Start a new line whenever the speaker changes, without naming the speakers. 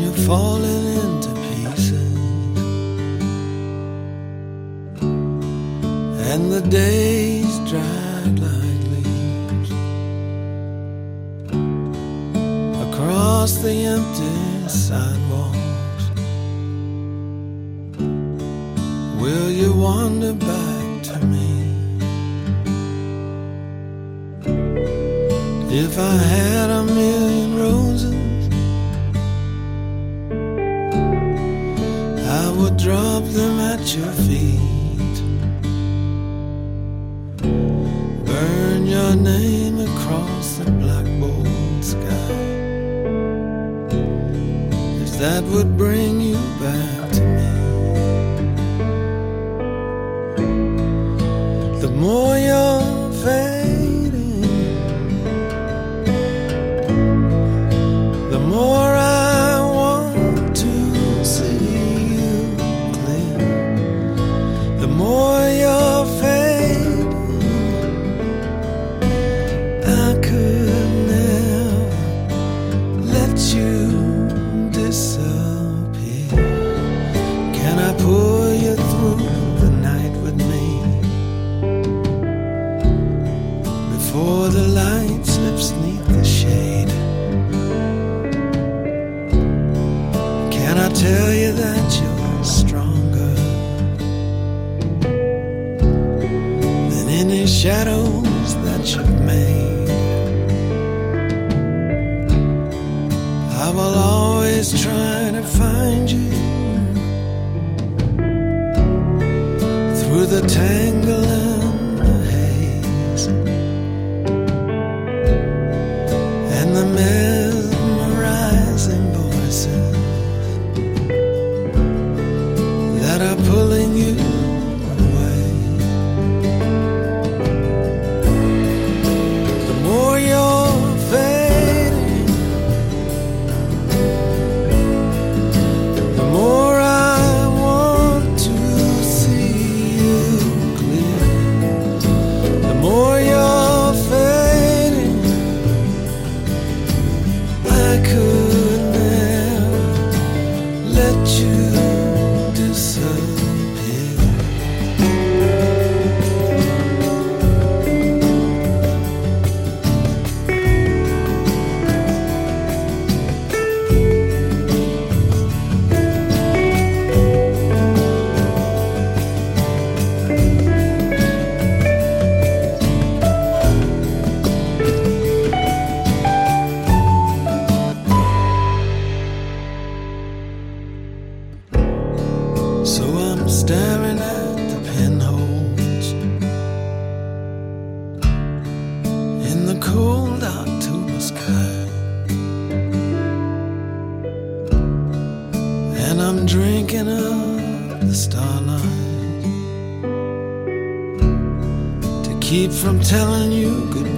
you're falling into pieces, and the days drag like leaves across the empty sidewalks. Will you wander back to me? If I had a million roses, I would drop them at your feet, burn your name across the blackboard sky. If that would bring you back to me. The more you're fading, the more I want to see you clear. The more you're fading, I could never let you disappear. Can I pull you through the night with me before the light slips neath the shade? Can I tell you that you're stronger than any shadows that you've made? I will always try to find you through the tangle and the haze and the mesmerizing voices that are pulling you away. The more you're fading, the more I want to see you clear. The more you're fading, I could never let you disappear. So I'm staring at the pinholes in the cold October sky, and I'm drinking up the starlight to keep from telling you goodbye.